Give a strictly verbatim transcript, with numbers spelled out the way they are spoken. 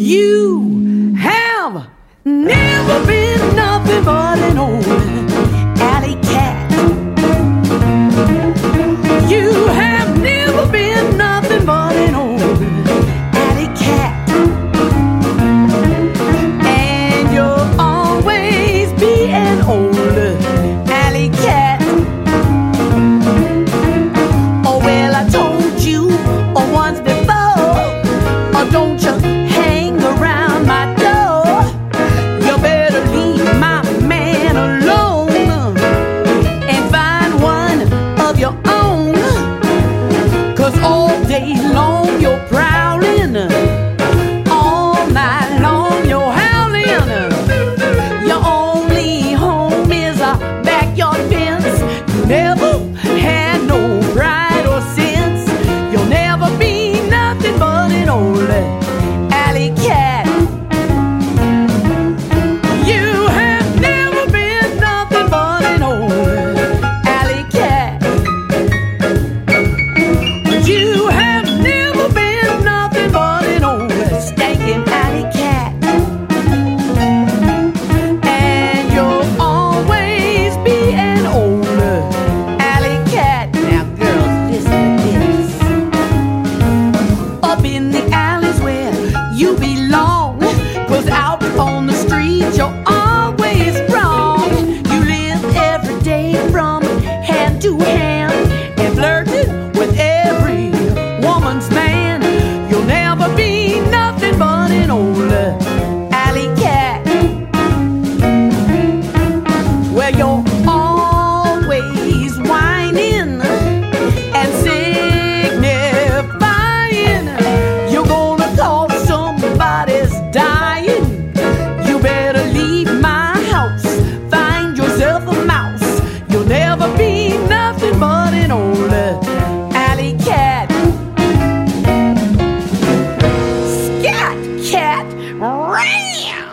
You have never been nothing but an old alley cat. You have never been nothing but an old alley cat. And you'll always be an old alley cat. Oh, well, I told you oh, once before, oh, don't you hang around my door. You better leave my man alone and find one of your own. 'Cause all day long you're prowling, all night long you're howling. Your only home is a backyard fence. You never had no pride or sense. You'll never be nothing but an old alley cat. You have never been nothing but an old alley cat. You have never been nothing but an old stinking alley cat. And you'll always be an old alley cat. Now girls, listen to this. Up in the alleys where you belong, 'cause out on the street you're always wrong. You live every day from hand to hand and flirting with every woman's man. You'll never be nothing but an old alley cat. Well, you're always whining and signifying you're gonna cause somebody's dying. You better leave my house, find yourself a mouse. You'll never be nothing but an old alley cat. Scat cat ram.